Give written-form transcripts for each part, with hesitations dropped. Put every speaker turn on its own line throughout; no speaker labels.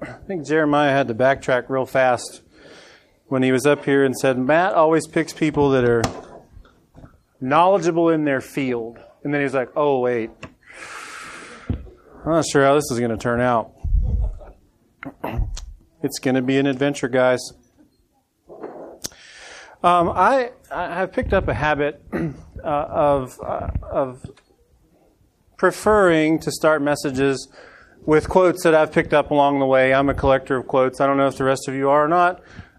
I think Jeremiah had to backtrack real fast when he was up here and said, Matt always picks people that are knowledgeable in their field. And then he's like, oh, wait. I'm not sure how this is going to turn out. It's going to be an adventure, guys. I have picked up a habit of preferring to start messages with quotes that I've picked up along the way. I'm a collector of quotes. I don't know if the rest of you are or not.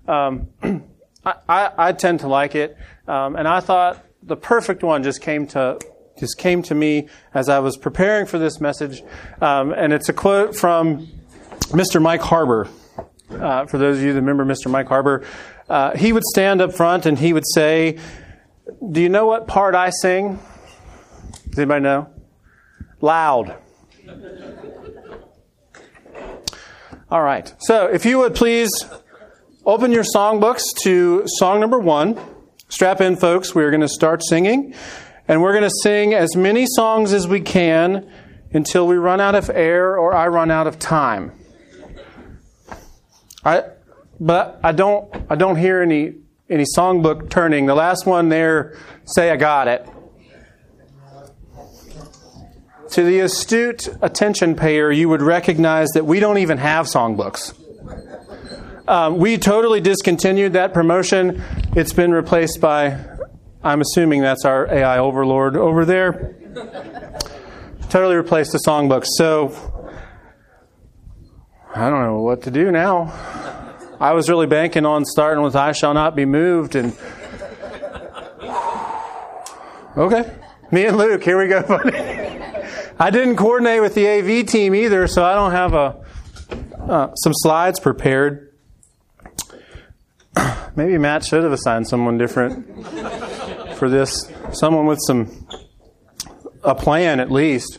I tend to like it, and I thought the perfect one just came to me as I was preparing for this message, and it's a quote from Mr. Mike Harbour. For those of you that remember Mr. Mike Harbour, he would stand up front and he would say, "Do you know what part I sing? Does anybody know? Loud." All right. So if you would please open your songbooks to song number 1. Strap in, folks. We're going to start singing. And we're going to sing as many songs as we can until we run out of air or I run out of time. But I don't hear any songbook turning. The last one there, say I got it. To the astute attention payer, you would recognize that we don't even have songbooks. We totally discontinued that promotion. It's been replaced by, I'm assuming that's our AI overlord over there. Totally replaced the songbooks. So, I don't know what to do now. I was really banking on starting with I Shall Not Be Moved. And okay, me and Luke, here we go, buddy. I didn't coordinate with the AV team either, so I don't have some slides prepared. Maybe Matt should have assigned someone different for this. Someone with a plan at least.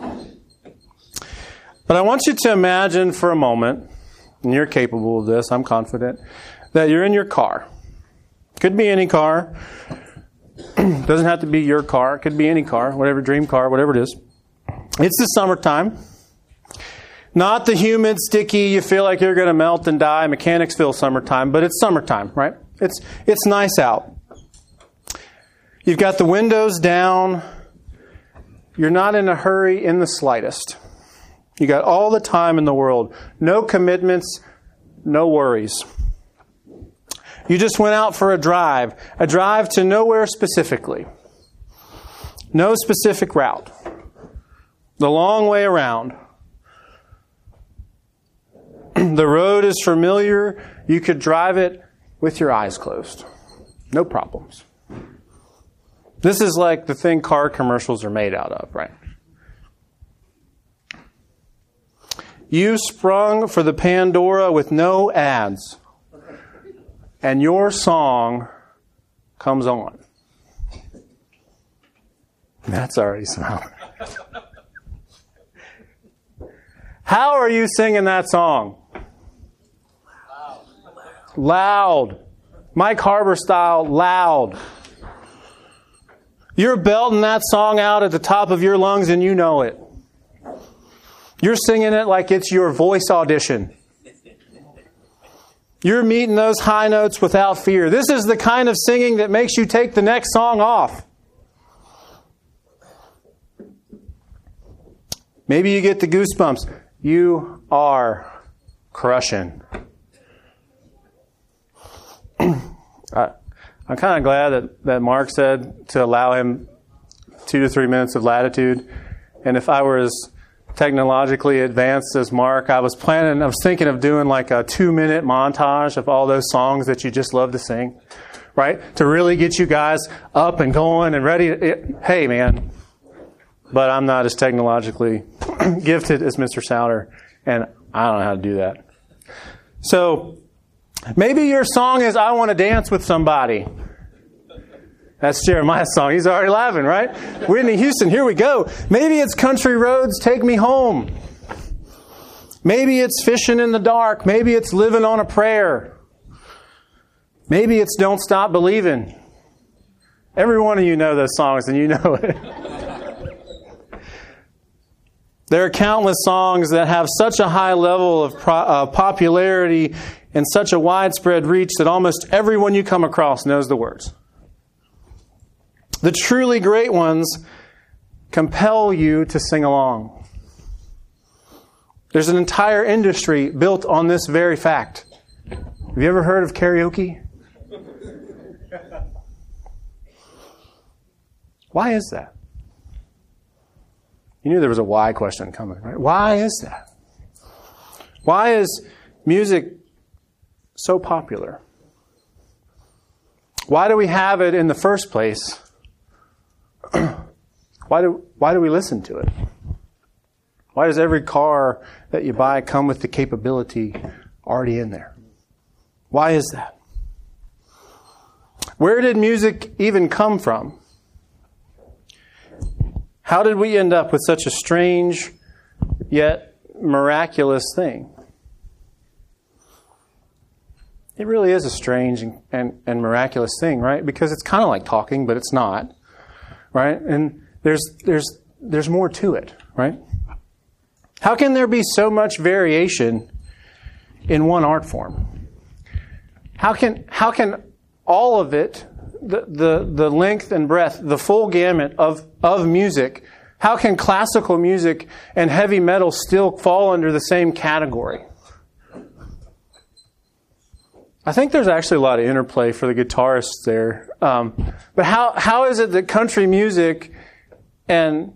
But I want you to imagine for a moment, and you're capable of this, I'm confident, that you're in your car. Could be any car. Doesn't have to be your car. It could be any car, whatever, dream car, whatever it is. It's the summertime. Not the humid, sticky, you feel like you're going to melt and die, Mechanicsville summertime, but it's summertime, right? It's nice out. You've got the windows down. You're not in a hurry in the slightest. You got all the time in the world. No commitments, no worries. You just went out for a drive to nowhere specifically. No specific route. The long way around. The road is familiar. You could drive it with your eyes closed. No problems. This is like the thing car commercials are made out of, right? You sprung for the Pandora with no ads. And your song comes on. That's already smiling. How are you singing that song? Loud. Mike Harbour style, loud. You're belting that song out at the top of your lungs and you know it. You're singing it like it's your voice audition. You're meeting those high notes without fear. This is the kind of singing that makes you take the next song off. Maybe you get the goosebumps. You are crushing. I'm kind of glad that Mark said to allow him 2 to 3 minutes of latitude. And if I were as technologically advanced as Mark, I was thinking of doing like a 2-minute montage of all those songs that you just love to sing, right? To really get you guys up and going and ready. Hey, man. But I'm not as technologically gifted as Mr. Souter, and I don't know how to do that. So, maybe your song is I Want to Dance with Somebody. That's Jeremiah's song. He's already laughing, right? Whitney Houston, here we go. Maybe it's Country Roads, Take Me Home. Maybe it's Fishing in the Dark. Maybe it's Living on a Prayer. Maybe it's Don't Stop Believing. Every one of you know those songs, and you know it. There are countless songs that have such a high level of popularity and such a widespread reach that almost everyone you come across knows the words. The truly great ones compel you to sing along. There's an entire industry built on this very fact. Have you ever heard of karaoke? Why is that? You knew there was a why question coming, right? Why is that? Why is music so popular? Why do we have it in the first place? Why do we listen to it? Why does every car that you buy come with the capability already in there? Why is that? Where did music even come from? How did we end up with such a strange yet miraculous thing? It really is a strange and miraculous thing, right? Because it's kind of like talking, but it's not, right? And there's more to it, right? How can there be so much variation in one art form? How can all of it, the length and breadth, the full gamut of music, how can classical music and heavy metal still fall under the same category? I think there's actually a lot of interplay for the guitarists there. But how is it that country music and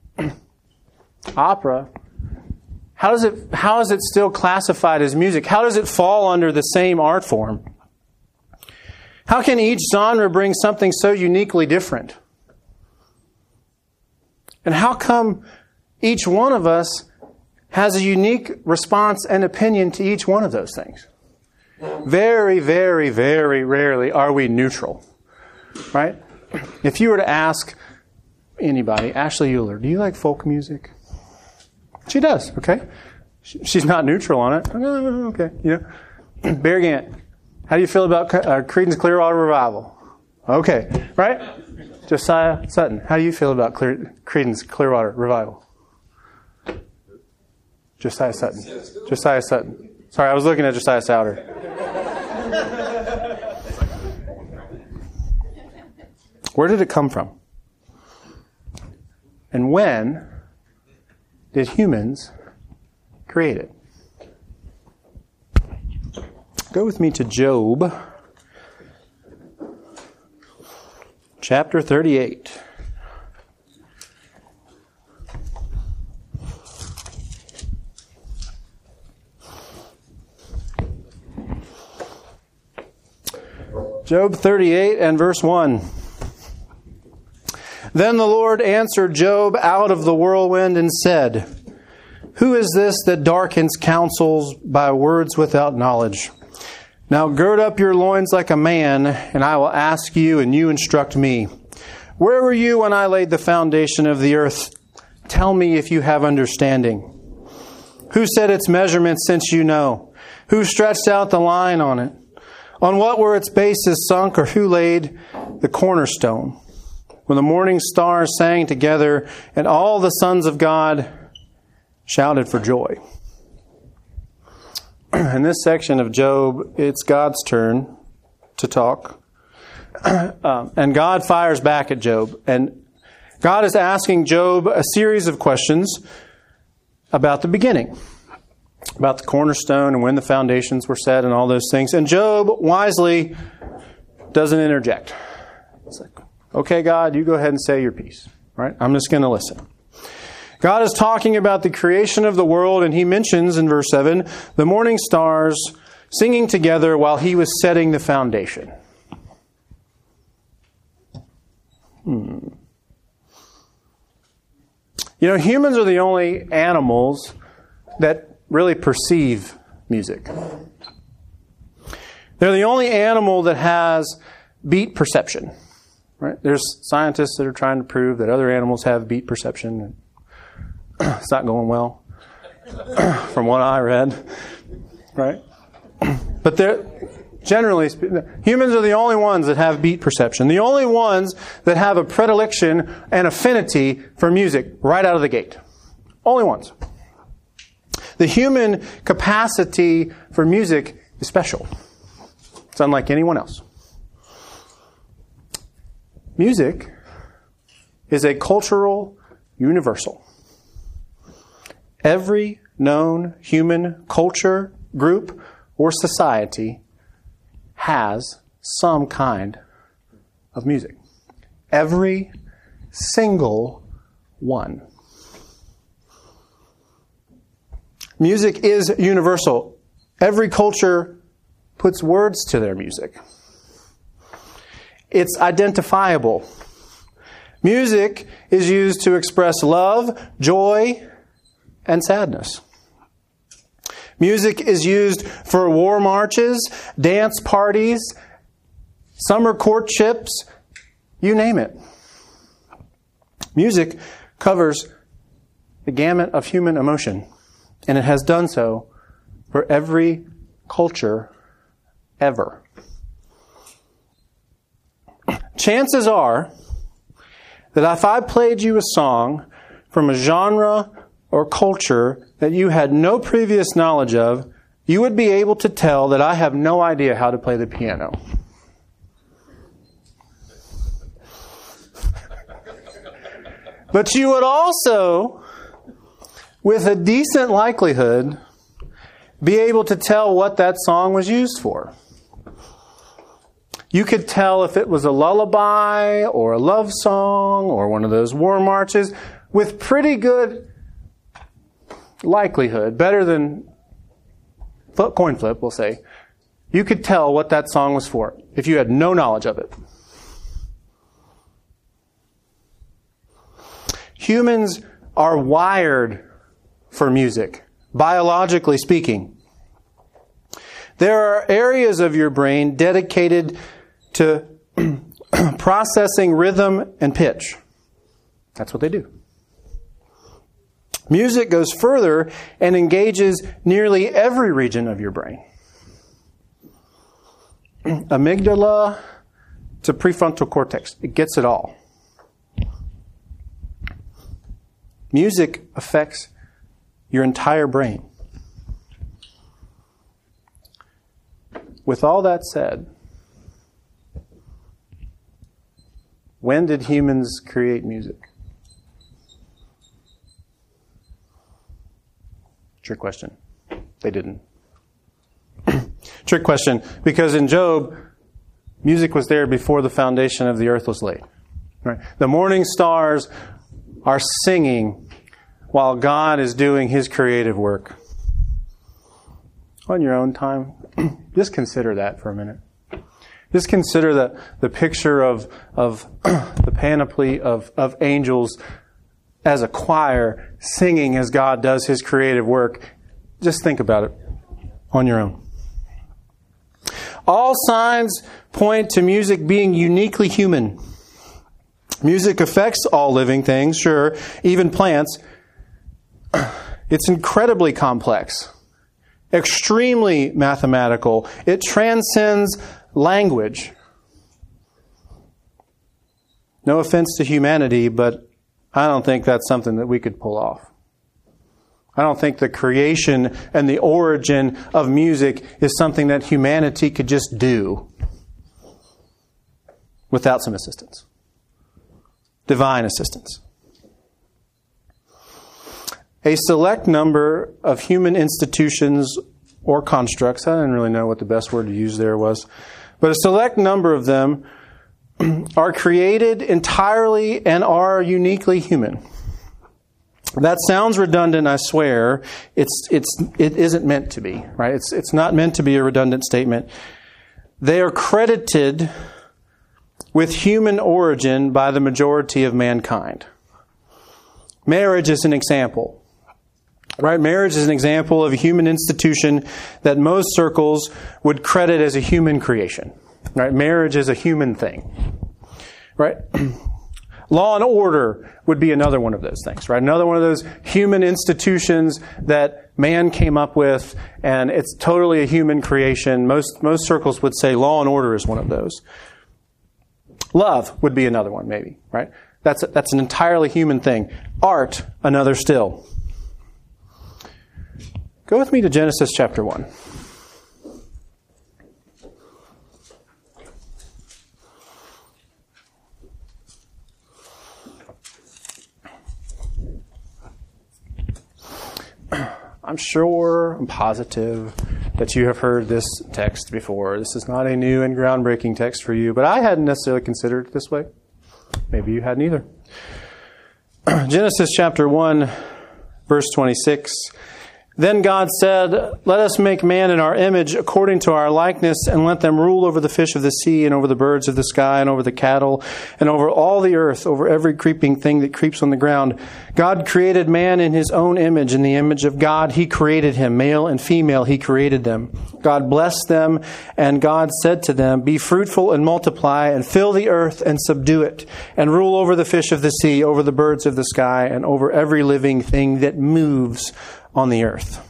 opera, how is it still classified as music? How does it fall under the same art form? How can each genre bring something so uniquely different? And how come each one of us has a unique response and opinion to each one of those things? Very, very, very rarely are we neutral, right? If you were to ask anybody, Ashley Euler, do you like folk music? She does, okay? She's not neutral on it. Okay, you know. Bear Gant, how do you feel about Creedence Clearwater Revival? Okay, right? Josiah Sutton, how do you feel about Creedence Clearwater Revival? Josiah Sutton. Josiah Sutton. Sorry, I was looking at Josiah Souter. Where did it come from? And when did humans create it? Go with me to Job, chapter 38. Job 38 and verse 1. Then the Lord answered Job out of the whirlwind and said, Who is this that darkens counsels by words without knowledge? Now gird up your loins like a man, and I will ask you, and you instruct me. Where were you when I laid the foundation of the earth? Tell me if you have understanding. Who set its measurements, since you know? Who stretched out the line on it? On what were its bases sunk, or who laid the cornerstone? When the morning stars sang together, and all the sons of God shouted for joy. In this section of Job, it's God's turn to talk. And God fires back at Job. And God is asking Job a series of questions about the beginning, about the cornerstone and when the foundations were set and all those things. And Job wisely doesn't interject. It's like, okay, God, you go ahead and say your piece. Right? I'm just going to listen. God is talking about the creation of the world, and he mentions in verse 7 the morning stars singing together while he was setting the foundation. You know, humans are the only animals that really perceive music. They're the only animal that has beat perception. Right? There's scientists that are trying to prove that other animals have beat perception. It's not going well, from what I read. Right? But generally, humans are the only ones that have beat perception. The only ones that have a predilection and affinity for music right out of the gate. Only ones. The human capacity for music is special. It's unlike anyone else. Music is a cultural universal. Every known human culture, group, or society has some kind of music. Every single one. Music is universal. Every culture puts words to their music. It's identifiable. Music is used to express love, joy, and sadness. Music is used for war marches, dance parties, summer courtships, you name it. Music covers the gamut of human emotion, and it has done so for every culture ever. Chances are that if I played you a song from a genre or culture that you had no previous knowledge of, you would be able to tell that I have no idea how to play the piano. But you would also, with a decent likelihood, be able to tell what that song was used for. You could tell if it was a lullaby or a love song or one of those war marches with pretty good likelihood, better than coin flip, we'll say. You could tell what that song was for if you had no knowledge of it. Humans are wired for music, biologically speaking. There are areas of your brain dedicated to processing rhythm and pitch. That's what they do. Music goes further and engages nearly every region of your brain. Amygdala to prefrontal cortex. It gets it all. Music affects your entire brain. With all that said, when did humans create music? Trick question. They didn't. Trick question, because in Job, music was there before the foundation of the earth was laid. Right? The morning stars are singing while God is doing His creative work. On your own time, just consider that for a minute. Just consider the picture of the panoply of angels as a choir singing as God does His creative work. Just think about it on your own. All signs point to music being uniquely human. Music affects all living things, sure, even plants. It's incredibly complex, extremely mathematical. It transcends language. No offense to humanity, but I don't think that's something that we could pull off. I don't think the creation and the origin of music is something that humanity could just do without some assistance. Divine assistance. A select number of human institutions or constructs, I didn't really know what the best word to use there was, but a select number of them are created entirely and are uniquely human. That sounds redundant, I swear. It isn't meant to be, right? It's not meant to be a redundant statement. They are credited with human origin by the majority of mankind. Marriage is an example, right? Marriage is an example of a human institution that most circles would credit as a human creation, right? Marriage is a human thing, right? Law and order would be another one of those things, right? Another one of those human institutions that man came up with, and it's totally a human creation. Most circles would say law and order is one of those. Love would be another one, maybe, right? That's an entirely human thing. Art, another still. Go with me to Genesis chapter 1. I'm positive that you have heard this text before. This is not a new and groundbreaking text for you, but I hadn't necessarily considered it this way. Maybe you hadn't either. Genesis chapter 1, verse 26. Then God said, "Let us make man in our image according to our likeness, and let them rule over the fish of the sea, and over the birds of the sky, and over the cattle, and over all the earth, over every creeping thing that creeps on the ground." God created man in His own image. In the image of God He created him. Male and female He created them. God blessed them, and God said to them, "Be fruitful and multiply, and fill the earth and subdue it, and rule over the fish of the sea, over the birds of the sky, and over every living thing that moves on the earth."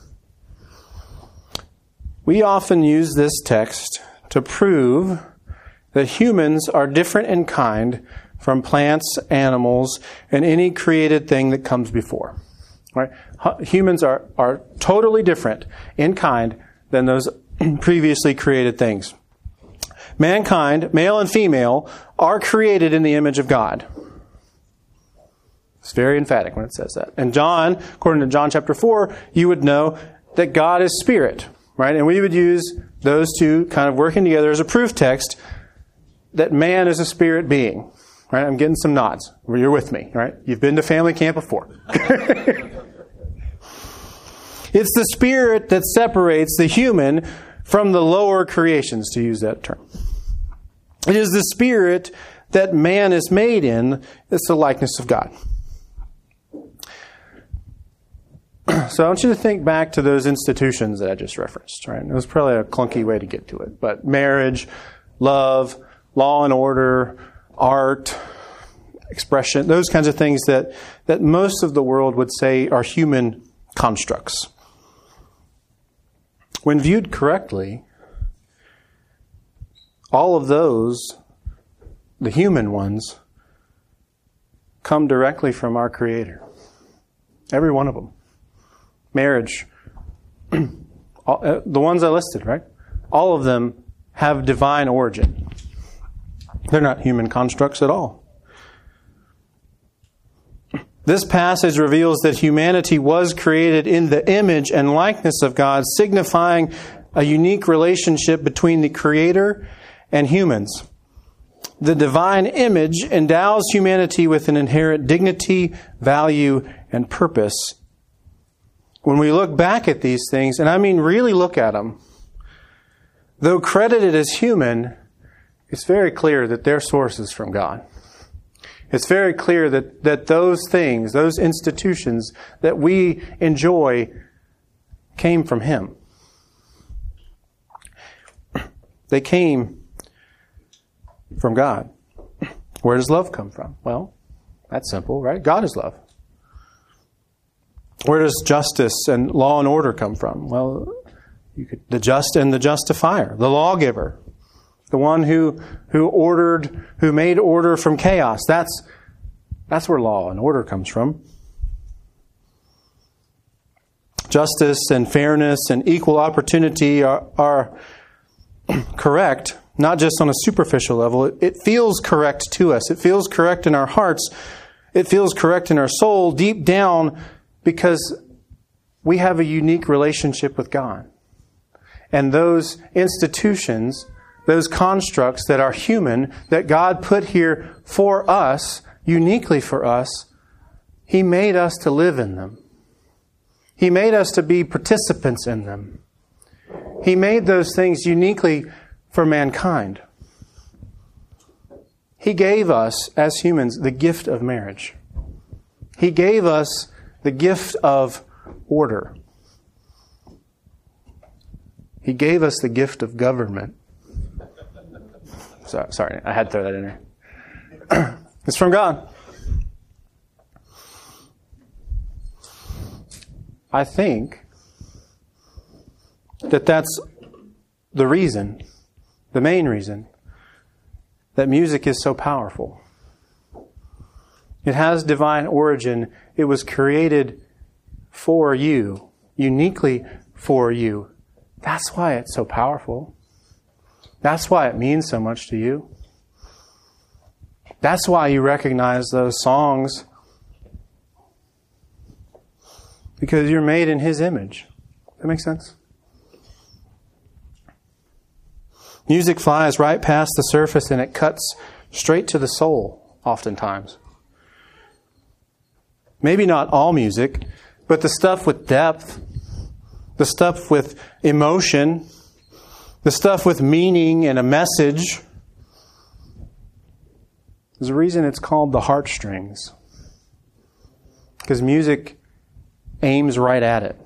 We often use this text to prove that humans are different in kind from plants, animals, and any created thing that comes before. Right? Humans are totally different in kind than those previously created things. Mankind, male and female, are created in the image of God. It's very emphatic when it says that. And John, according to John chapter 4, you would know that God is spirit, right? And we would use those two kind of working together as a proof text that man is a spirit being, right? I'm getting some nods. You're with me, right? You've been to family camp before. It's the spirit that separates the human from the lower creations, to use that term. It is the spirit that man is made in. It's the likeness of God. So I want you to think back to those institutions that I just referenced, right? It was probably a clunky way to get to it, but marriage, love, law and order, art, expression, those kinds of things that most of the world would say are human constructs. When viewed correctly, all of those, the human ones, come directly from our Creator. Every one of them. Marriage, the ones I listed, right? All of them have divine origin. They're not human constructs at all. This passage reveals that humanity was created in the image and likeness of God, signifying a unique relationship between the Creator and humans. The divine image endows humanity with an inherent dignity, value, and purpose. When we look back at these things, and I mean really look at them, though credited as human, it's very clear that their source is from God. It's very clear that those things, those institutions that we enjoy came from Him. They came from God. Where does love come from? Well, that's simple, right? God is love. Where does justice and law and order come from? Well, the just and the justifier, the lawgiver, the one who made order from chaos. That's where law and order comes from. Justice and fairness and equal opportunity are correct, not just on a superficial level. It feels correct to us. It feels correct in our hearts. It feels correct in our soul, deep down, because we have a unique relationship with God. And those institutions, those constructs that are human, that God put here for us, uniquely for us, He made us to live in them. He made us to be participants in them. He made those things uniquely for mankind. He gave us, as humans, the gift of marriage. He gave us the gift of order. He gave us the gift of government. Sorry, I had to throw that in there. It's from God. I think that that's the reason, the main reason, that music is so powerful. It has divine origin. It was created for you. uniquely for you. That's why it's so powerful. That's why it means so much to you. That's why you recognize those songs. Because you're made in His image. That makes sense? Music flies right past the surface and it cuts straight to the soul, oftentimes. Maybe not all music, but the stuff with depth, the stuff with emotion, the stuff with meaning and a message. There's a reason it's called the heartstrings. Because music aims right at it.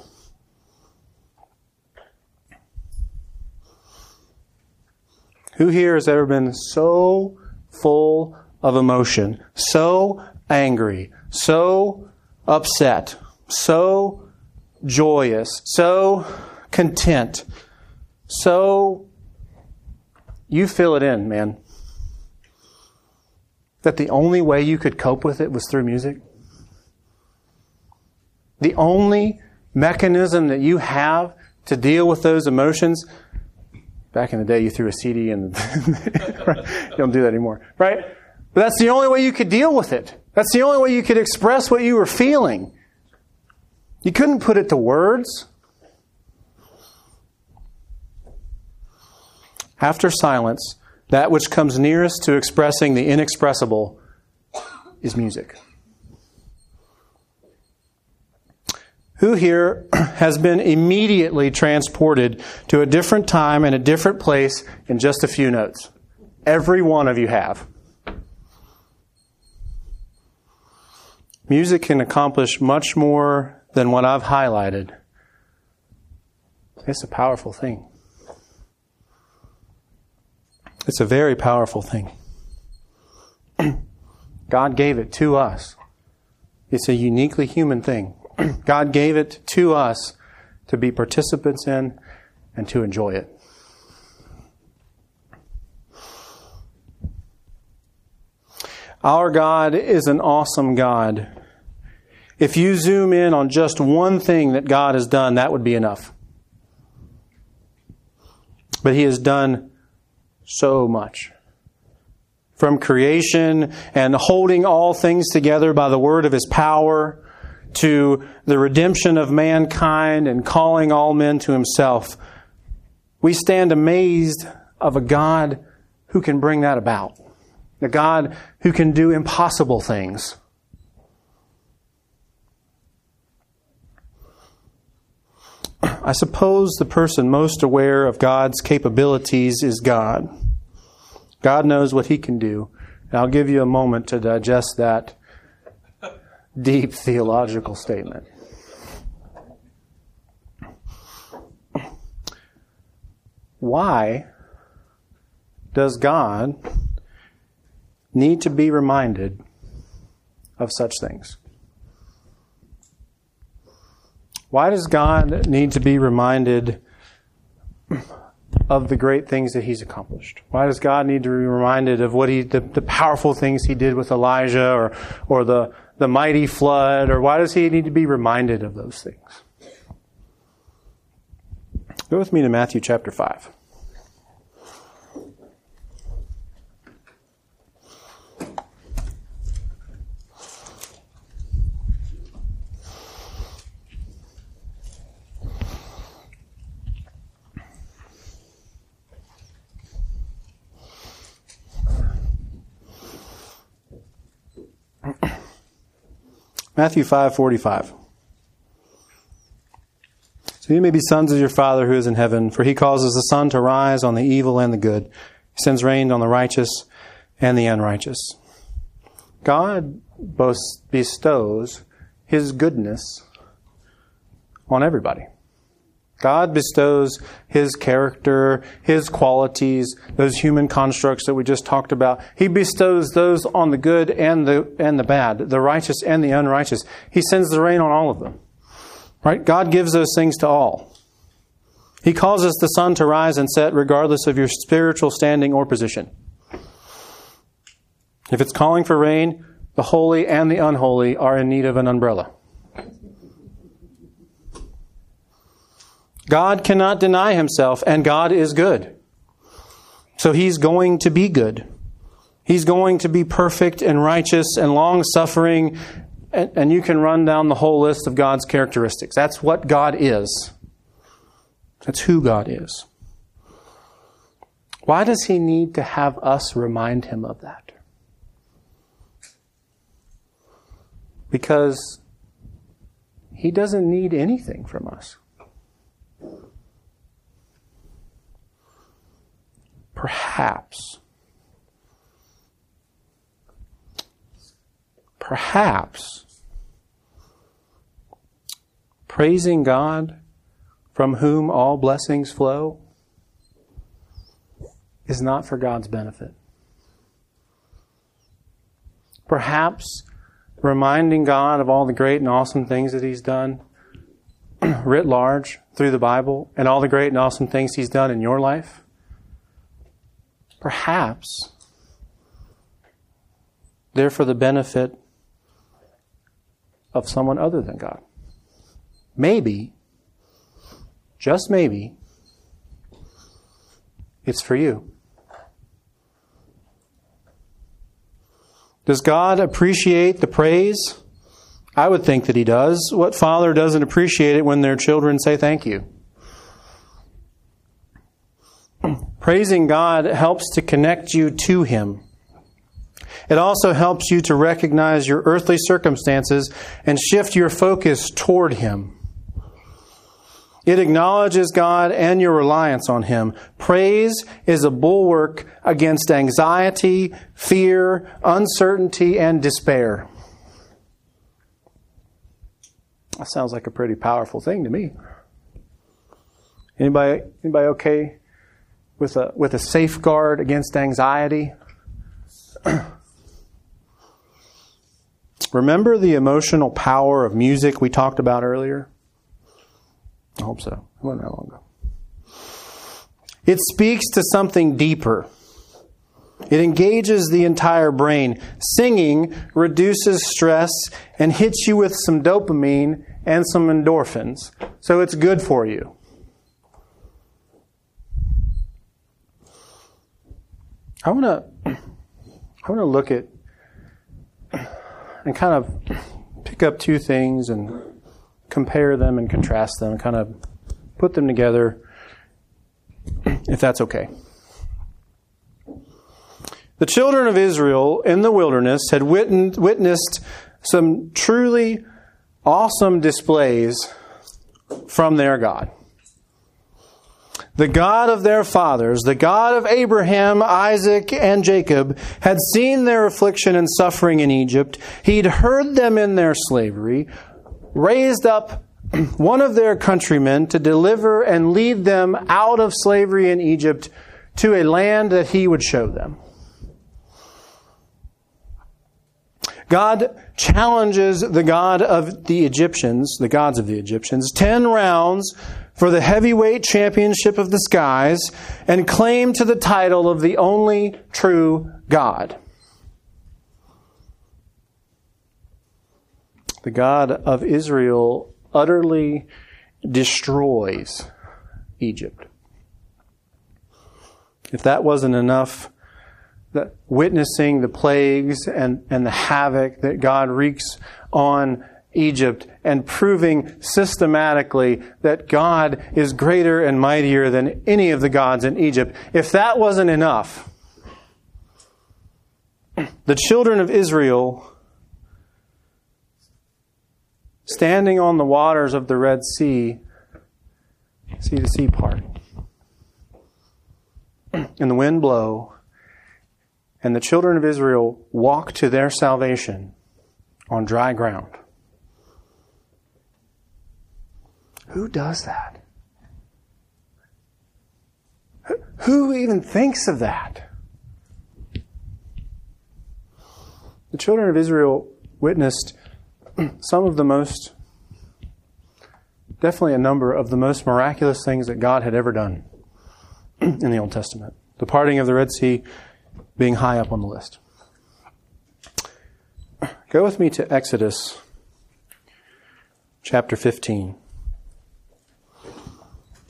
Who here has ever been so full of emotion, so angry, so upset, so joyous, so content, so you fill it in, man, that the only way you could cope with it was through music? The only mechanism that you have to deal with those emotions, back in the day you threw a CD in you don't do that anymore, right? But that's the only way you could deal with it. That's the only way you could express what you were feeling. You couldn't put it to words. After silence, that which comes nearest to expressing the inexpressible is music. Who here has been immediately transported to a different time and a different place in just a few notes? Every one of you have. Music can accomplish much more than what I've highlighted. It's a powerful thing. It's a very powerful thing. God gave it to us. It's a uniquely human thing. God gave it to us to be participants in and to enjoy it. Our God is an awesome God. If you zoom in on just one thing that God has done, that would be enough. But He has done so much. From creation and holding all things together by the word of His power, to the redemption of mankind and calling all men to Himself. We stand amazed of a God who can bring that about. A God who can do impossible things. I suppose the person most aware of God's capabilities is God. God knows what He can do. And I'll give you a moment to digest that deep theological statement. Why does God need to be reminded of such things? Why does God need to be reminded of the great things that He's accomplished? Why does God need to be reminded of what the powerful things He did with Elijah or the mighty flood? Or why does He need to be reminded of those things? Go with me to Matthew chapter 5. Matthew 5:45. So you may be sons of your Father who is in heaven, for He causes the sun to rise on the evil and the good. He sends rain on the righteous and the unrighteous. God bestows His goodness on everybody. God bestows His character, His qualities, those human constructs that we just talked about. He bestows those on the good and the bad, the righteous and the unrighteous. He sends the rain on all of them. Right? God gives those things to all. He causes the sun to rise and set regardless of your spiritual standing or position. If it's calling for rain, the holy and the unholy are in need of an umbrella. God cannot deny himself, and God is good. So he's going to be good. He's going to be perfect and righteous and long-suffering, and you can run down the whole list of God's characteristics. That's what God is. That's who God is. Why does he need to have us remind him of that? Because he doesn't need anything from us. Perhaps praising God, from whom all blessings flow, is not for God's benefit. Perhaps reminding God of all the great and awesome things that he's done writ large through the Bible, and all the great and awesome things he's done in your life, perhaps they're for the benefit of someone other than God. Maybe, just maybe, it's for you. Does God appreciate the praise? I would think that he does. What father doesn't appreciate it when their children say thank you? Praising God helps to connect you to him. It also helps you to recognize your earthly circumstances and shift your focus toward him. It acknowledges God and your reliance on him. Praise is a bulwark against anxiety, fear, uncertainty, and despair. That sounds like a pretty powerful thing to me. Anybody okay with a safeguard against anxiety? Remember the emotional power of music we talked about earlier? I hope so. It wasn't that long ago. It speaks to something deeper. It engages the entire brain. Singing reduces stress and hits you with some dopamine and some endorphins. So it's good for you. I want to look at and kind of pick up two things and compare them and contrast them, and kind of put them together, if that's okay. The children of Israel in the wilderness had witnessed some truly awesome displays from their God. The God of their fathers, the God of Abraham, Isaac, and Jacob, had seen their affliction and suffering in Egypt. He'd heard them in their slavery, raised up one of their countrymen to deliver and lead them out of slavery in Egypt to a land that he would show them. God challenges the God of the Egyptians, the gods of the Egyptians, 10 rounds for the heavyweight championship of the skies, and claim to the title of the only true God. The God of Israel utterly destroys Egypt. If that wasn't enough, that witnessing the plagues and the havoc that God wreaks on Egypt and proving systematically that God is greater and mightier than any of the gods in Egypt, if that wasn't enough, the children of Israel, standing on the waters of the Red Sea, see the sea part, and the wind blow, and the children of Israel walk to their salvation on dry ground. Who does that? Who even thinks of that? The children of Israel witnessed some of the most, definitely a number of the most miraculous things that God had ever done in the Old Testament. The parting of the Red Sea being high up on the list. Go with me to Exodus chapter 15.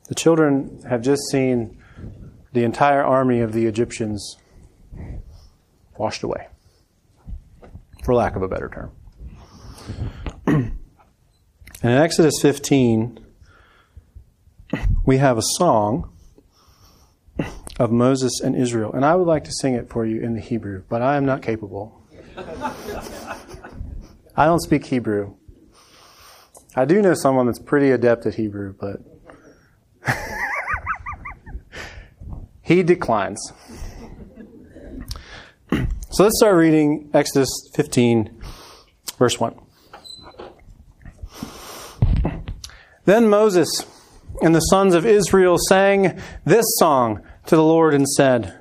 The children have just seen the entire army of the Egyptians washed away, for lack of a better term. And in Exodus 15, we have a song of Moses and Israel. And I would like to sing it for you in the Hebrew, but I am not capable. I don't speak Hebrew. I do know someone that's pretty adept at Hebrew, but he declines. So let's start reading Exodus 15, verse 1. Then Moses and the sons of Israel sang this song to the Lord and said,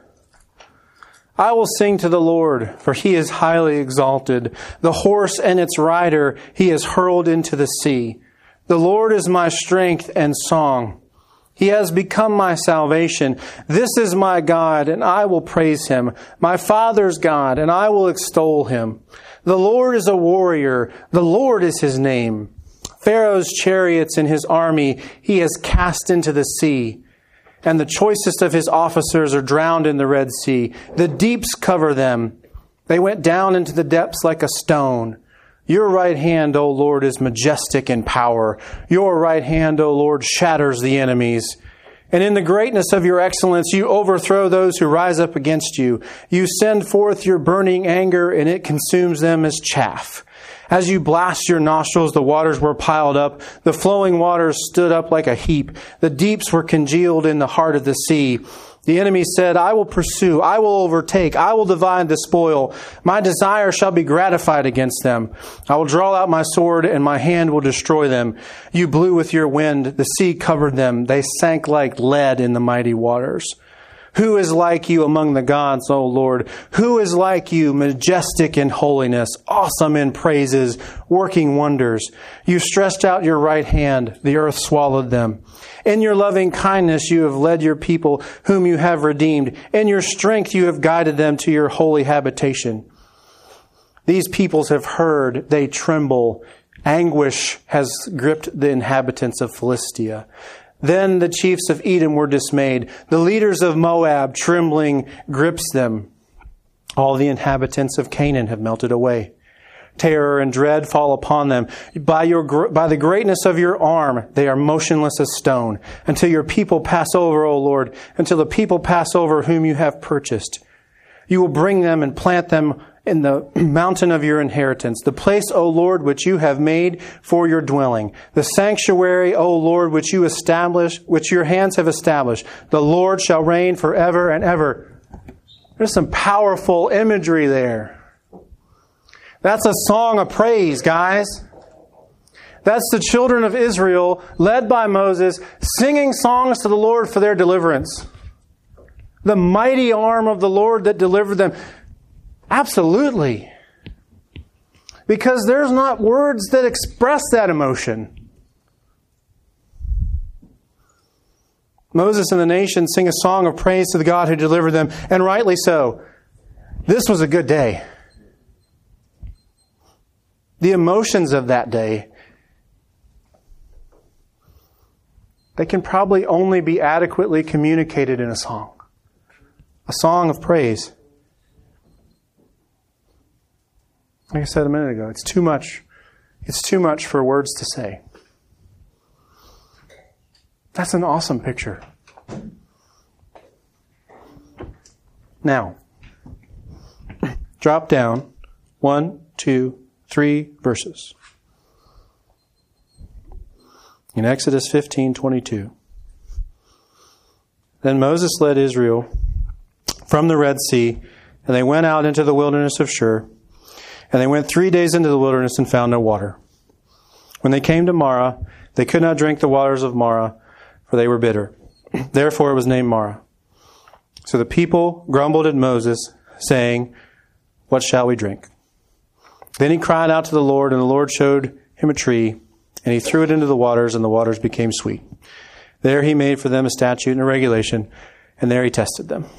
I will sing to the Lord, for he is highly exalted. The horse and its rider he has hurled into the sea. The Lord is my strength and song. He has become my salvation. This is my God, and I will praise him. My Father's God, and I will extol him. The Lord is a warrior. The Lord is his name. Pharaoh's chariots and his army he has cast into the sea. And the choicest of his officers are drowned in the Red Sea. The deeps cover them. They went down into the depths like a stone. Your right hand, O Lord, is majestic in power. Your right hand, O Lord, shatters the enemies. And in the greatness of your excellence, you overthrow those who rise up against you. You send forth your burning anger, and it consumes them as chaff. As you blast your nostrils, the waters were piled up. The flowing waters stood up like a heap. The deeps were congealed in the heart of the sea. The enemy said, I will pursue, I will overtake, I will divide the spoil. My desire shall be gratified against them. I will draw out my sword, and my hand will destroy them. You blew with your wind. The sea covered them. They sank like lead in the mighty waters. Who is like you among the gods, O Lord? Who is like you, majestic in holiness, awesome in praises, working wonders? You stretched out your right hand, the earth swallowed them. In your loving kindness you have led your people, whom you have redeemed. In your strength you have guided them to your holy habitation. These peoples have heard, they tremble. Anguish has gripped the inhabitants of Philistia. Then the chiefs of Edom were dismayed. The leaders of Moab, trembling, grips them. All the inhabitants of Canaan have melted away. Terror and dread fall upon them. By the greatness of your arm, they are motionless as stone. Until your people pass over, O Lord, until the people pass over whom you have purchased. You will bring them and plant them in the mountain of your inheritance, the place, O Lord, which you have made for your dwelling, the sanctuary, O Lord, which you establish, which your hands have established. The Lord shall reign forever and ever. There's some powerful imagery there. That's a song of praise, guys. That's the children of Israel, led by Moses, singing songs to the Lord for their deliverance. The mighty arm of the Lord that delivered them. Absolutely. Because there's not words that express that emotion. Moses and the nation sing a song of praise to the God who delivered them, and rightly so. This was a good day. The emotions of that day, they can probably only be adequately communicated in a song of praise. Like I said a minute ago, it's too much. It's too much for words to say. That's an awesome picture. Now, drop down 1, 2, 3 verses. In Exodus 15:22. Then Moses led Israel from the Red Sea, and they went out into the wilderness of Shur. And they went 3 days into the wilderness and found no water. When they came to Marah, they could not drink the waters of Marah, for they were bitter. Therefore it was named Marah. So the people grumbled at Moses, saying, What shall we drink? Then he cried out to the Lord, and the Lord showed him a tree, and he threw it into the waters, and the waters became sweet. There he made for them a statute and a regulation, and there he tested them.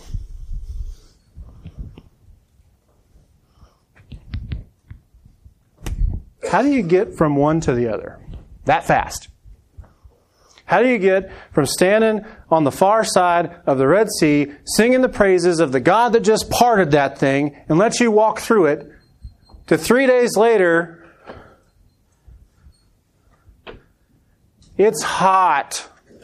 How do you get from one to the other that fast? How do you get from standing on the far side of the Red Sea, singing the praises of the God that just parted that thing and let you walk through it, to 3 days later, it's hot.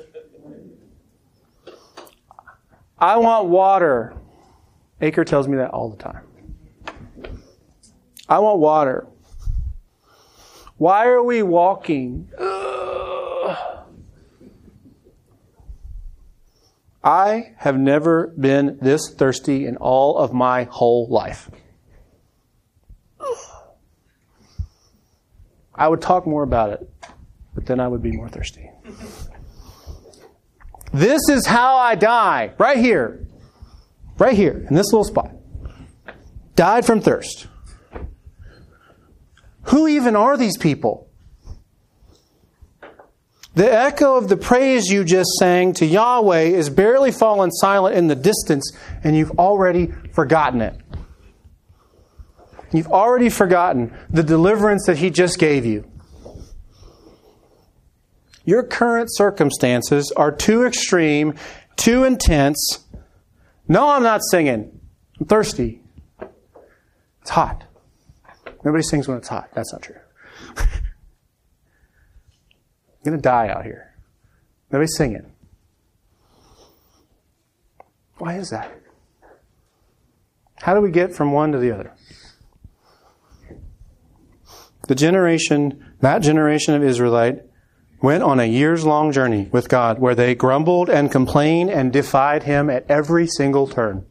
I want water. Acre tells me that all the time. I want water. Why are we walking? I have never been this thirsty in all of my whole life. I would talk more about it, but then I would be more thirsty. This is how I die. Right here. Right here, in this little spot. Died from thirst. Who even are these people? The echo of the praise you just sang to Yahweh is barely fallen silent in the distance, and you've already forgotten it. You've already forgotten the deliverance that He just gave you. Your current circumstances are too extreme, too intense. No, I'm not singing. I'm thirsty. It's hot. Nobody sings when it's hot. That's not true. I'm going to die out here. Nobody's singing. Why is that? How do we get from one to the other? That generation of Israelite went on a years-long journey with God where they grumbled and complained and defied Him at every single turn.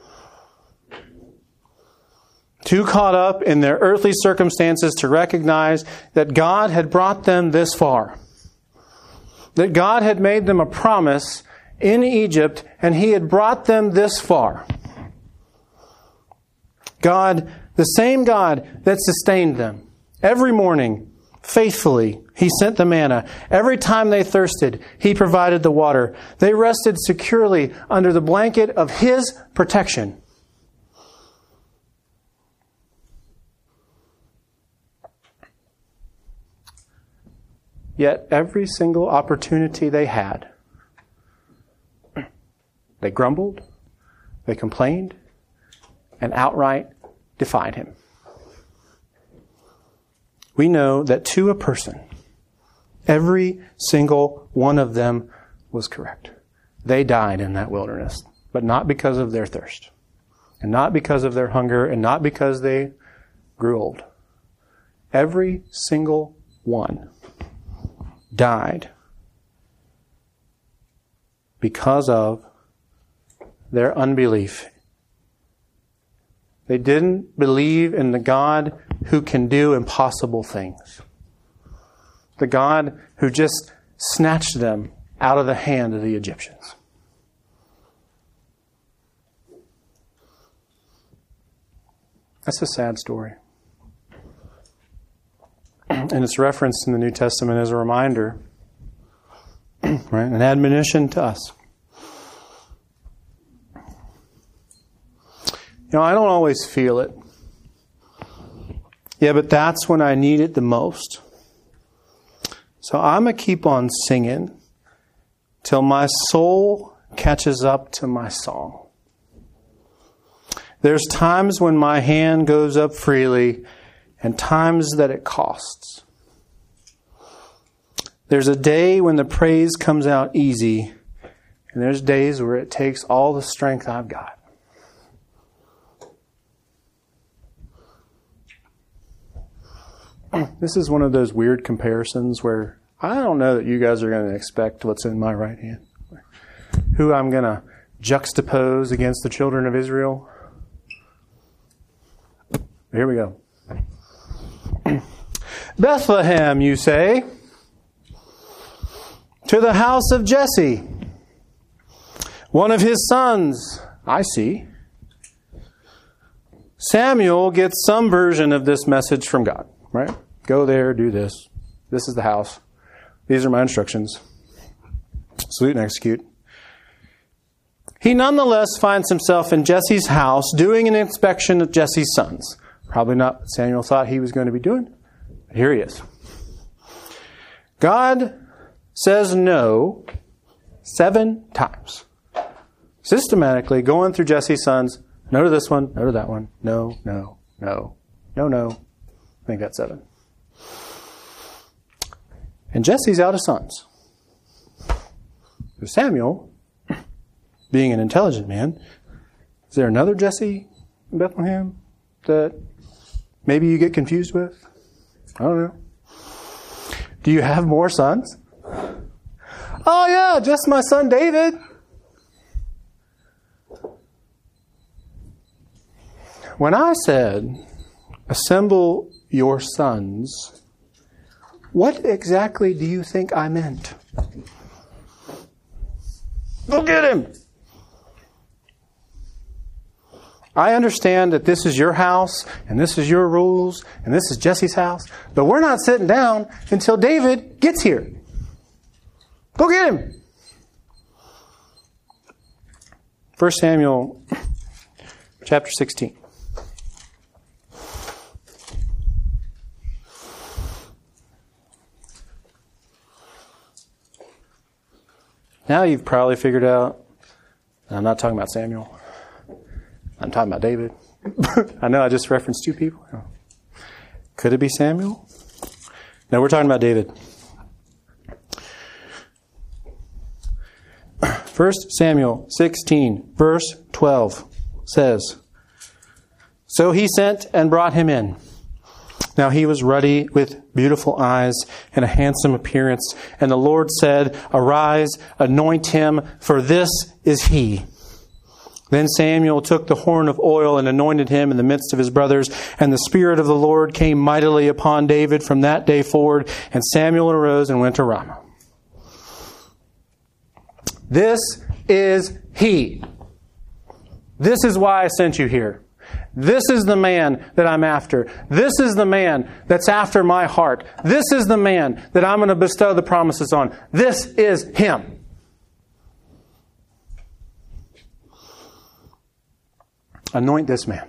Too caught up in their earthly circumstances to recognize that God had brought them this far. That God had made them a promise in Egypt and He had brought them this far. God, the same God that sustained them. Every morning, faithfully, He sent the manna. Every time they thirsted, He provided the water. They rested securely under the blanket of His protection. Yet every single opportunity they had, they grumbled, they complained, and outright defied Him. We know that to a person, every single one of them was correct. They died in that wilderness, but not because of their thirst, and not because of their hunger, and not because they grew old. Every single one died because of their unbelief. They didn't believe in the God who can do impossible things. The God who just snatched them out of the hand of the Egyptians. That's a sad story. And it's referenced in the New Testament as a reminder, right? An admonition to us. You know, I don't always feel it. Yeah, but that's when I need it the most. So I'm going to keep on singing till my soul catches up to my song. There's times when my hand goes up freely and times that it costs. There's a day when the praise comes out easy, and there's days where it takes all the strength I've got. This is one of those weird comparisons where I don't know that you guys are going to expect what's in my right hand. Who I'm going to juxtapose against the children of Israel. Here we go. Bethlehem, you say, to the house of Jesse, one of his sons, I see. Samuel gets some version of this message from God, right? Go there, do this. This is the house. These are my instructions. Salute and execute. He nonetheless finds himself in Jesse's house doing an inspection of Jesse's sons. Probably not what Samuel thought he was going to be doing. But here he is. God says no 7 times. Systematically going through Jesse's sons. No to this one, no to that one. No, no, no, no, no. I think that's 7. And Jesse's out of sons. So Samuel, being an intelligent man, is there another Jesse in Bethlehem that maybe you get confused with? I don't know. Do you have more sons? Oh yeah, just my son David. When I said, assemble your sons, what exactly do you think I meant? Go get him! I understand that this is your house, and this is your rules, and this is Jesse's house, but we're not sitting down until David gets here. Go get him! 1 Samuel chapter 16. Now you've probably figured out, I'm not talking about Samuel. I'm talking about David. I know I just referenced 2 people. Could it be Samuel? No, we're talking about David. 1 Samuel 16, verse 12 says, So he sent and brought him in. Now he was ruddy with beautiful eyes and a handsome appearance. And the Lord said, Arise, anoint him, for this is he. Then Samuel took the horn of oil and anointed him in the midst of his brothers. And the Spirit of the Lord came mightily upon David from that day forward. And Samuel arose and went to Ramah. This is he. This is why I sent you here. This is the man that I'm after. This is the man that's after my heart. This is the man that I'm going to bestow the promises on. This is him. Anoint this man.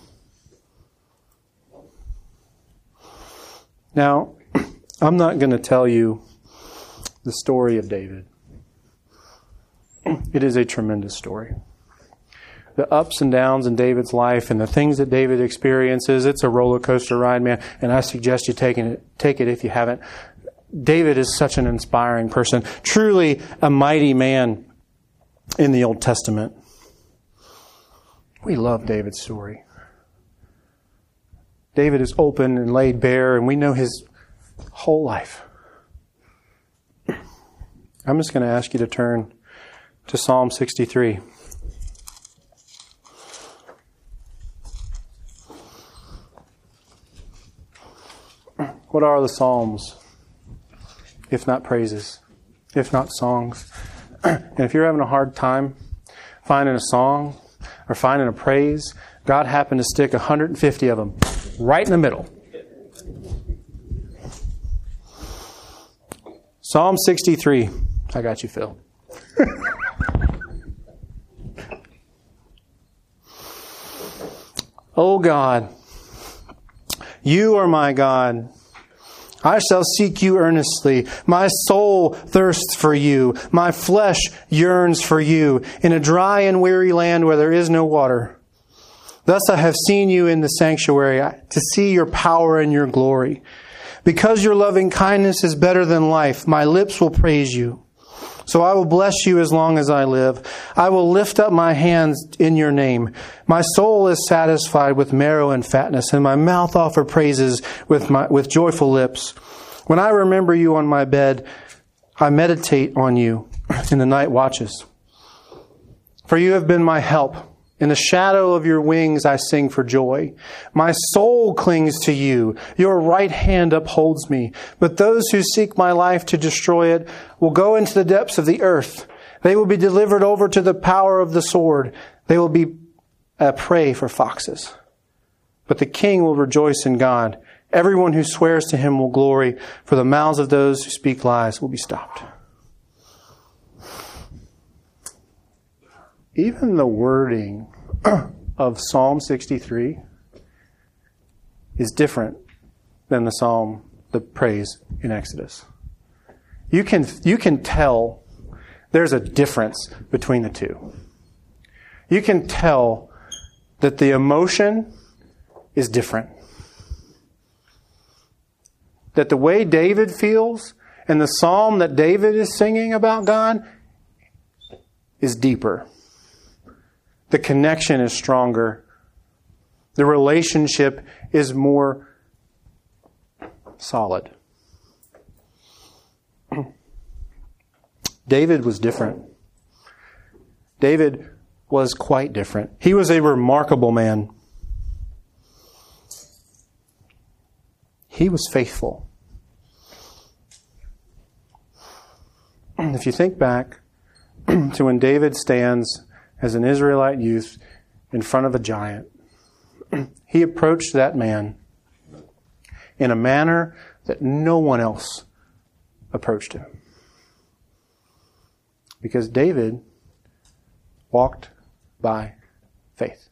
Now, I'm not going to tell you the story of David. It is a tremendous story. The ups and downs in David's life and the things that David experiences, it's a roller coaster ride, man. And I suggest you take it if you haven't. David is such an inspiring person. Truly a mighty man in the Old Testament. We love David's story. David is open and laid bare, and we know his whole life. I'm just going to ask you to turn to Psalm 63. What are the Psalms, if not praises, if not songs? And if you're having a hard time finding a song or finding a praise, God happened to stick 150 of them right in the middle. Psalm 63. I got you, Phil. O God, you are my God. I shall seek you earnestly. My soul thirsts for you. My flesh yearns for you in a dry and weary land where there is no water. Thus I have seen you in the sanctuary to see your power and your glory. Because your loving kindness is better than life, my lips will praise you. So I will bless you as long as I live. I will lift up my hands in your name. My soul is satisfied with marrow and fatness, and my mouth offer praises with joyful lips. When I remember you on my bed, I meditate on you in the night watches. For you have been my help. In the shadow of your wings I sing for joy. My soul clings to you. Your right hand upholds me. But those who seek my life to destroy it will go into the depths of the earth. They will be delivered over to the power of the sword. They will be a prey for foxes. But the king will rejoice in God. Everyone who swears to him will glory, for the mouths of those who speak lies will be stopped. Even the wording of Psalm 63 is different than the praise in Exodus. you can tell there's a difference between the two. You can tell that the emotion is different. That the way David feels and the psalm that David is singing about God is deeper. The connection is stronger. The relationship is more solid. David was different. David was quite different. He was a remarkable man. He was faithful. If you think back to when David stands as an Israelite youth in front of a giant, he approached that man in a manner that no one else approached him. Because David walked by faith.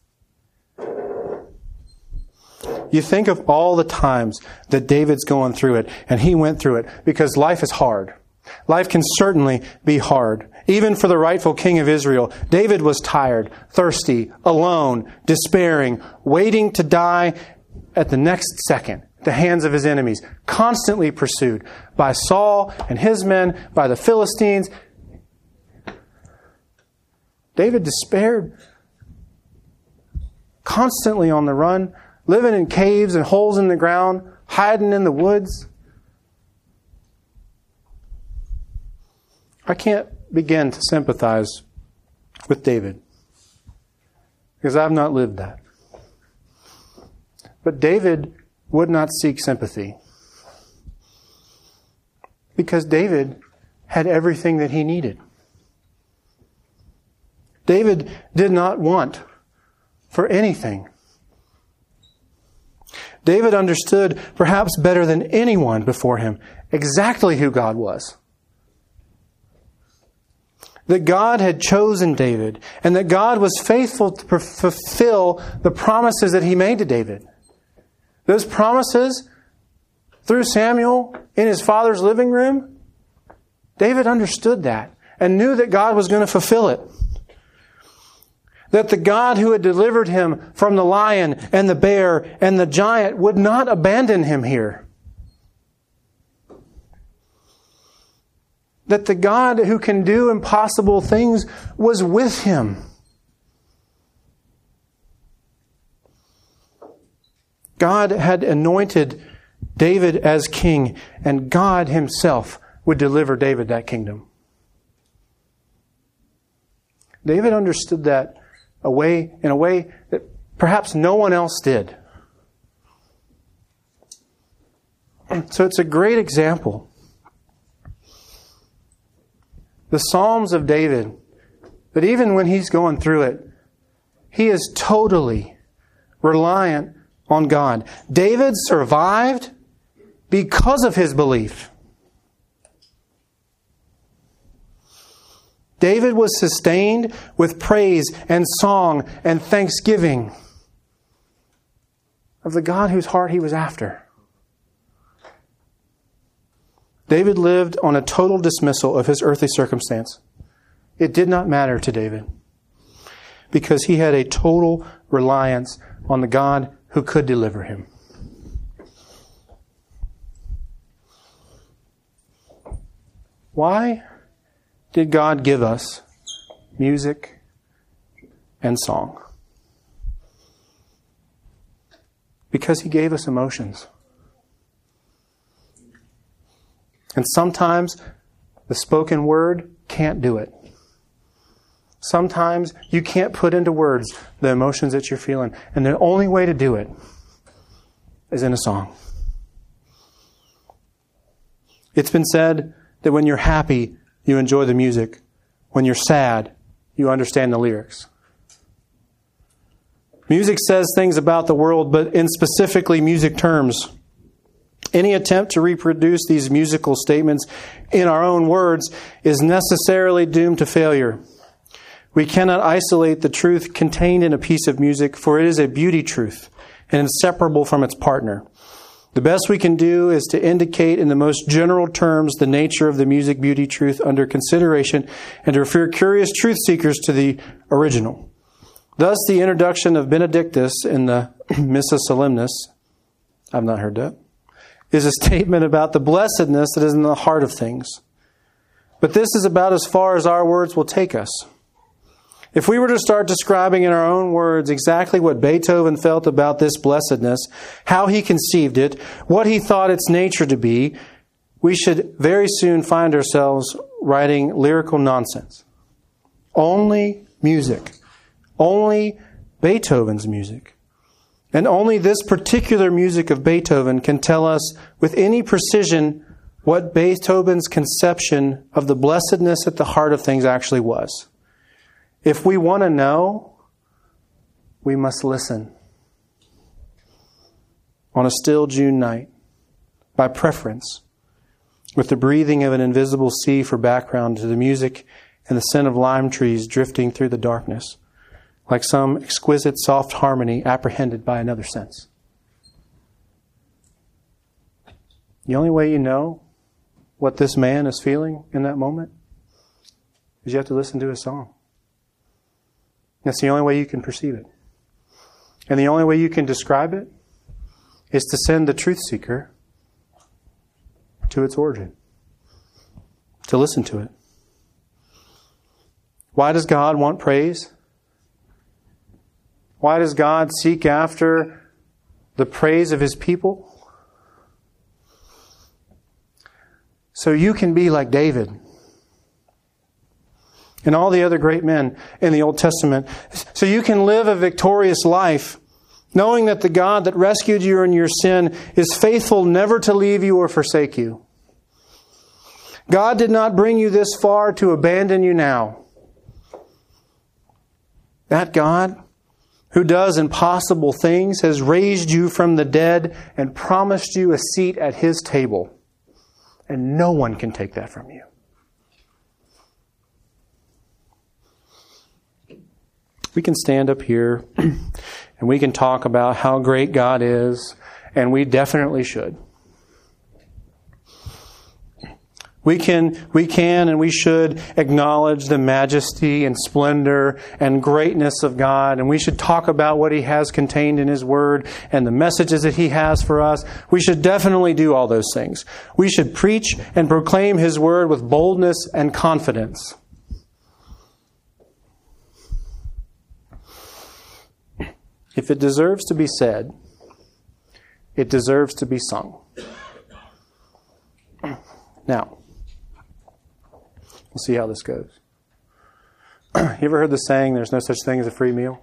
You think of all the times that David's going through it, and he went through it, because life is hard. Life can certainly be hard. Even for the rightful king of Israel, David was tired, thirsty, alone, despairing, waiting to die at the next second at the hands of his enemies, constantly pursued by Saul and his men, by the Philistines. David despaired, constantly on the run, living in caves and holes in the ground, hiding in the woods. I can't begin to sympathize with David because I've not lived that. But David would not seek sympathy because David had everything that he needed. David did not want for anything. David understood, perhaps better than anyone before him, exactly who God was. That God had chosen David, and that God was faithful to fulfill the promises that He made to David. Those promises, through Samuel in his father's living room, David understood that and knew that God was going to fulfill it. That the God who had delivered him from the lion and the bear and the giant would not abandon him here. That the God who can do impossible things was with him. God had anointed David as king, and God Himself would deliver David that kingdom. David understood that in a way that perhaps no one else did. So it's a great example. The Psalms of David, that even when he's going through it, he is totally reliant on God. David survived because of his belief. David was sustained with praise and song and thanksgiving of the God whose heart he was after. David lived on a total dismissal of his earthly circumstance. It did not matter to David because he had a total reliance on the God who could deliver him. Why did God give us music and song? Because He gave us emotions. And sometimes the spoken word can't do it. Sometimes you can't put into words the emotions that you're feeling. And the only way to do it is in a song. It's been said that when you're happy, you enjoy the music. When you're sad, you understand the lyrics. Music says things about the world, but in specifically music terms. Any attempt to reproduce these musical statements in our own words is necessarily doomed to failure. We cannot isolate the truth contained in a piece of music, for it is a beauty truth and inseparable from its partner. The best we can do is to indicate in the most general terms the nature of the music, beauty, truth under consideration and to refer curious truth seekers to the original. Thus, the introduction of Benedictus in the Missa Solemnis, I've not heard that, is a statement about the blessedness that is in the heart of things. But this is about as far as our words will take us. If we were to start describing in our own words exactly what Beethoven felt about this blessedness, how he conceived it, what he thought its nature to be, we should very soon find ourselves writing lyrical nonsense. Only music. Only Beethoven's music. And only this particular music of Beethoven can tell us with any precision what Beethoven's conception of the blessedness at the heart of things actually was. If we want to know, we must listen. On a still June night, by preference, with the breathing of an invisible sea for background to the music and the scent of lime trees drifting through the darkness, like some exquisite soft harmony apprehended by another sense. The only way you know what this man is feeling in that moment is you have to listen to his song. That's the only way you can perceive it. And the only way you can describe it is to send the truth seeker to its origin, to listen to it. Why does God want praise? Why does God seek after the praise of His people? So you can be like David and all the other great men in the Old Testament. So you can live a victorious life, knowing that the God that rescued you in your sin is faithful never to leave you or forsake you. God did not bring you this far to abandon you now. That God, who does impossible things, has raised you from the dead and promised you a seat at His table. And no one can take that from you. We can stand up here and we can talk about how great God is, and we definitely should. We can and we should acknowledge the majesty and splendor and greatness of God, and we should talk about what He has contained in His Word and the messages that He has for us. We should definitely do all those things. We should preach and proclaim His Word with boldness and confidence. If it deserves to be said, it deserves to be sung. Now, we'll see how this goes. You ever heard the saying, there's no such thing as a free meal?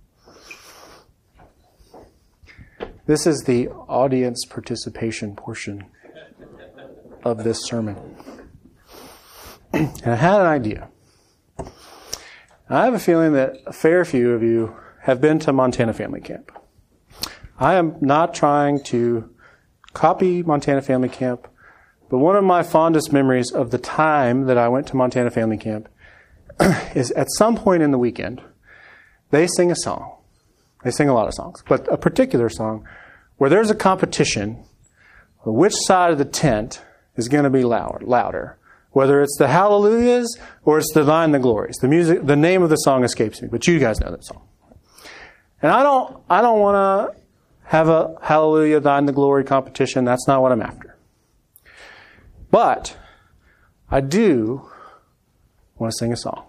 This is the audience participation portion of this sermon. And I had an idea. I have a feeling that a fair few of you have been to Montana Family Camp. I am not trying to copy Montana Family Camp, but one of my fondest memories of the time that I went to Montana Family Camp is at some point in the weekend, they sing a song. They sing a lot of songs, but a particular song where there's a competition of which side of the tent is going to be louder. Whether it's the Hallelujahs or it's the Thine the Glories. The music, the name of the song escapes me, but you guys know that song. And I don't want to have a Hallelujah, Thine the Glory competition. That's not what I'm after. But I do want to sing a song.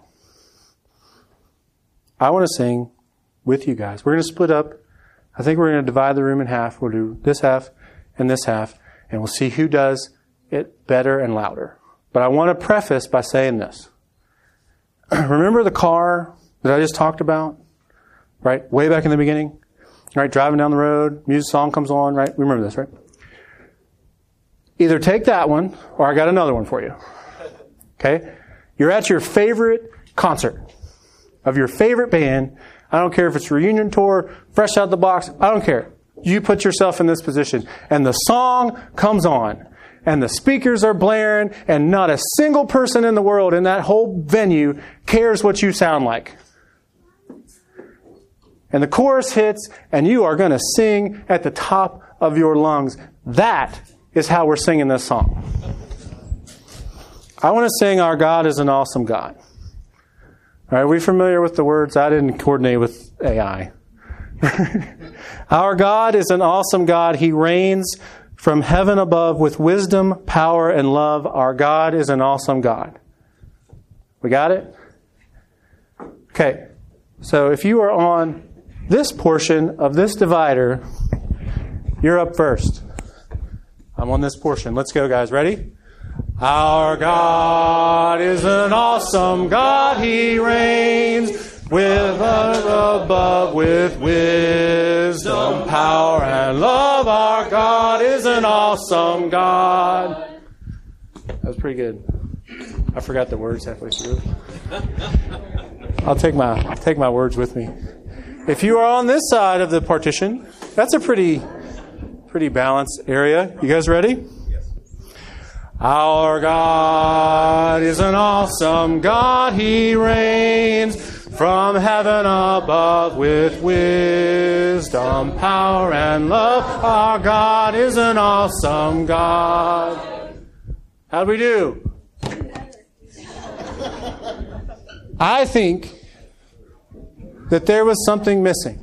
I want to sing with you guys. We're going to split up. I think we're going to divide the room in half. We'll do this half and this half, and we'll see who does it better and louder. But I want to preface by saying this. Remember the car that I just talked about? Right? Way back in the beginning? Right? Driving down the road, music song comes on, right? Remember this, right? Either take that one, or I got another one for you. Okay? You're at your favorite concert of your favorite band. I don't care if it's a reunion tour, fresh out the box. I don't care. You put yourself in this position. And the song comes on. And the speakers are blaring. And not a single person in the world in that whole venue cares what you sound like. And the chorus hits. And you are going to sing at the top of your lungs. That is how we're singing this song. I want to sing Our God is an Awesome God. All right, are we familiar with the words? I didn't coordinate with AI. Our God is an awesome God. He reigns from heaven above with wisdom, power, and love. Our God is an awesome God. We got it? Okay, so if you are on this portion of this divider, you're up first. I'm on this portion. Let's go, guys. Ready? Our God is an awesome God. He reigns with above with wisdom, power, and love. Our God is an awesome God. That was pretty good. I forgot the words halfway through. I'll take my words with me. If you are on this side of the partition, that's a pretty balanced area. You guys ready? Our God is an awesome God. He reigns from heaven above with wisdom, power, and love. Our God is an awesome God. How'd we do? I think that there was something missing.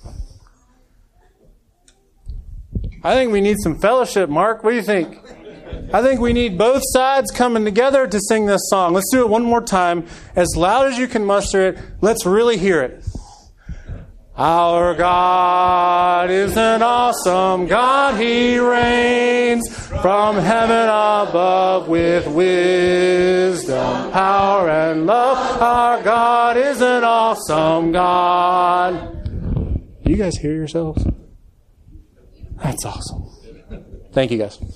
I think we need some fellowship, Mark. What do you think? I think we need both sides coming together to sing this song. Let's do it one more time. As loud as you can muster it. Let's really hear it. Our God is an awesome God. He reigns from heaven above with wisdom, power, and love. Our God is an awesome God. You guys hear yourselves? That's awesome. Thank you, guys.